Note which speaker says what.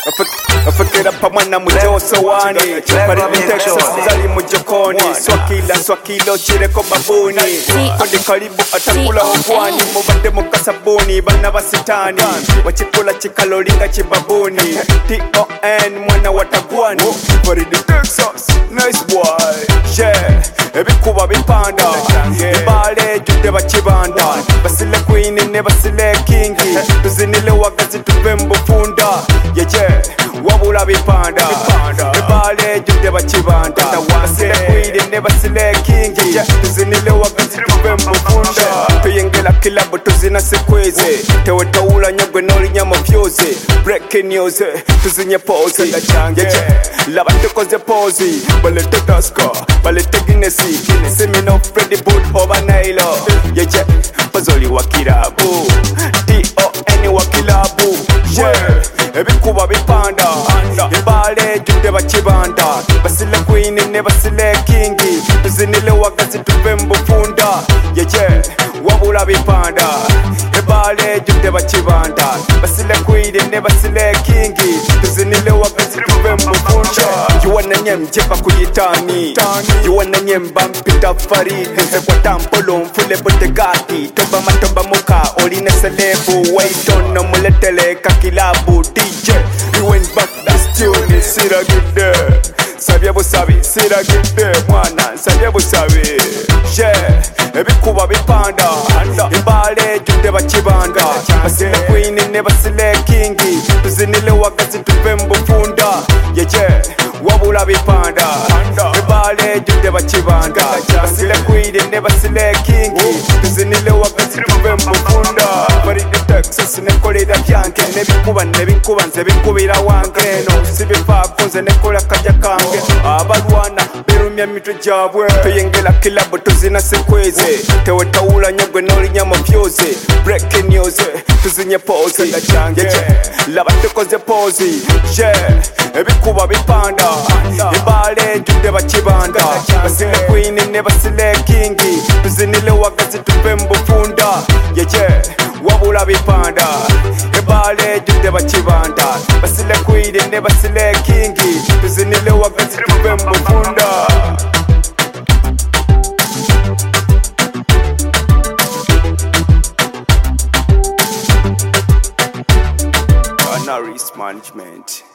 Speaker 1: Afikira pamwana mujoso wani Pari Texas zali mujokoni Swakilo chireko babuni Kondi karibu atakula ukwani Mubade mukasabuni bana basitani Wachikula chikalolinga chibabuni T.O.N mwana watagwani Pari Texas, nice boy Yeah, ebikuba bipanda Ibale jude bachibanda Basile queen ne basile kingi Tuzinile wakazi tupembo funda Yeah, wabula bipanda Ibale jude bachibanda Basile queen ne basile kingi Tuzinile wakazi tupembo funda Tuyengela kilabu tuzina sekweze Tewe taula nyogwe noli nyama fyoze Breaking news, tuzinye pose Yeah, laba tukoze pose Balete taska, balete Guinness Semino Freddy Boot over Nailo Yeah, Pazoli wakilabu T.O.N wakilabu Yeah, ebikuba bipanda Ibale jude bachibanda Basile queen ne basile kingi Tuzinile wakazi tupembo funda Yeah, wabula bipanda Ibale jude bachibanda Basile queen ne basile kingi Tuzinile wakazi tupembo funda Yuwana nyemjepa kuyitani Yuwana nyemba mpita faridi Nze kwa tampolo mfule botegati Toba matoba muka oline selebu Waitono muletele kakilabu DJ, you went back this tune Sira gide, sabye busabi Sira gide, mwana, sabye busabi Yeah, ebikuba bipanda Ibale jude bachibanda Basile queen ne basile kingi Tuzinile wakazi tupembo funda Yeah, wabula bipanda Ibale jude bachibanda Basile queen ne basile kingi Tuzinile wakazi tupembo funda Pari Texas nekolera byanke Nebikuba nze bikubira wange No sibifaako nze nekola kaja kange Abalwana berumya mitwe jabwe Tuyengela kilabu tuzina sekweze Tewe taula nyogwe noli nyama fyoze Breaking news, tuzinye pose Yeah, laba tukoze pose Yeah, ebikuba bipanda Ibale jude bachibanda Basile queen ne basile kingi Tuzinile wakazi tupembo funda Yeah, wabula bipanda Ibale jude bachibanda Basile queen ne basile kingi Tuzinile wakazi tupembo funda Risk management.